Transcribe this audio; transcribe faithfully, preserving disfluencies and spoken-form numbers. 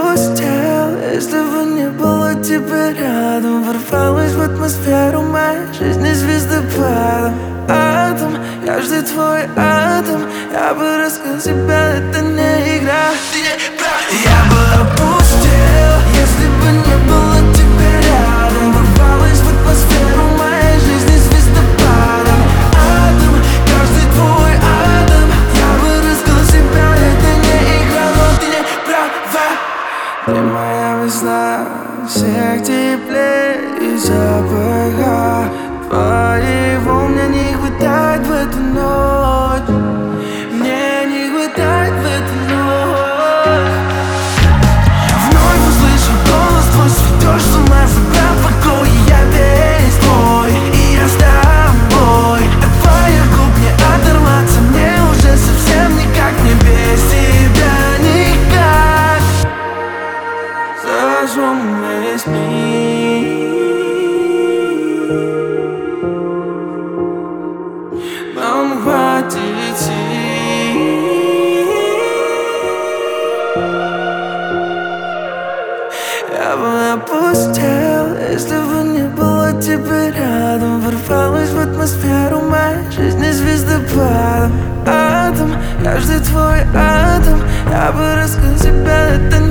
опустел, если бы не было тебя рядом. Ворвалась в атмосферу моей жизни звездопадом. Атом, каждый твой атом, я бы раскрыл себя, это не игра. Я бы опустел, если бы не было тебя рядом. Ворвалась в атмосферу моей жизни звездопадом. Атом, каждый твой атом, я бы раскрыл себя, это не игра, но ты не права. Ты моя весна, всех теплее и запаха твоего мне не хватает в эту ночь. Мне не хватает в эту ночь. Вновь услышу голос твой, сведешь с ума, забрав покой. Я весь твой, и я с тобой. От твоих губ не оторваться, мне уже совсем никак. Не без тебя никак. Зажжем весь мир, нам хватит сил. Я бы опустел, если бы не было тебя рядом. Ворвалась в атмосферу моей жизни звездопадом. Атом, каждый твой атом, я бы раскрыл себя, это не